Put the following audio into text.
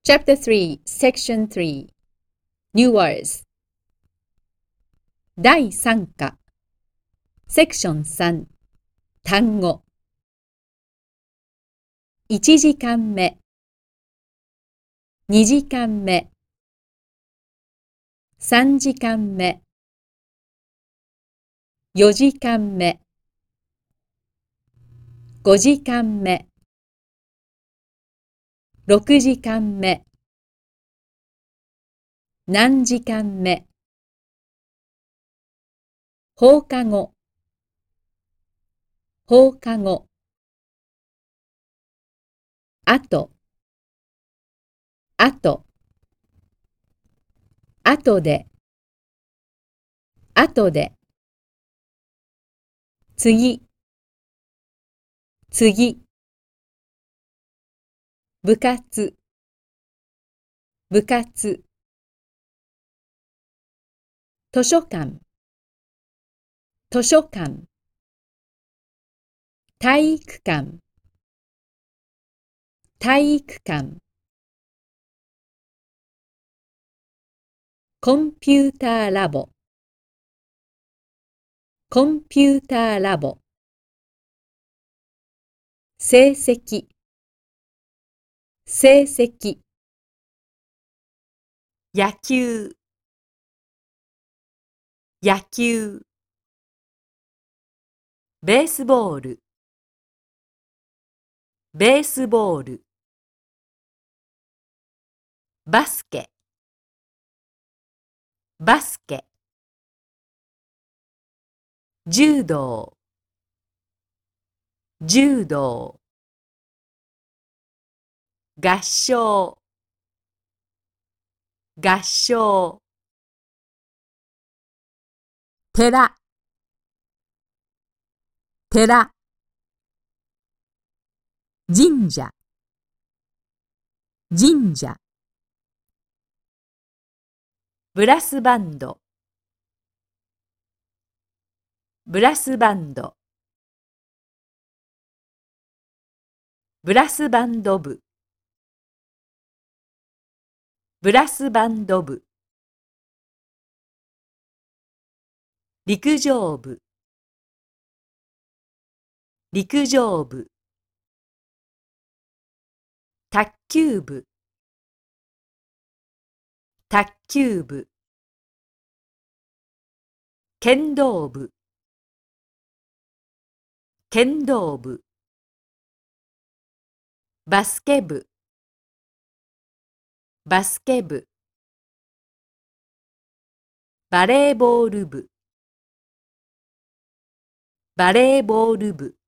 Chapter 3, Section 3 New Words 第3課 Section 3単語1時間目2時間目3時間目4時間目5時間目6時間目何時間目放課後放課後あとあとあとであとで次次部活部活図書館図書館体育館体育館コンピューターラボコンピューターラボ成績成績野球野球ベースボールベースボールバスケバスケ柔道柔道合唱合唱寺寺神社神社ブラスバンドブラスバンドブラスバンド部ブラスバンド部陸上部陸上部卓球部卓球部剣道部剣道部バスケ部バスケ部バレーボール部バレーボール部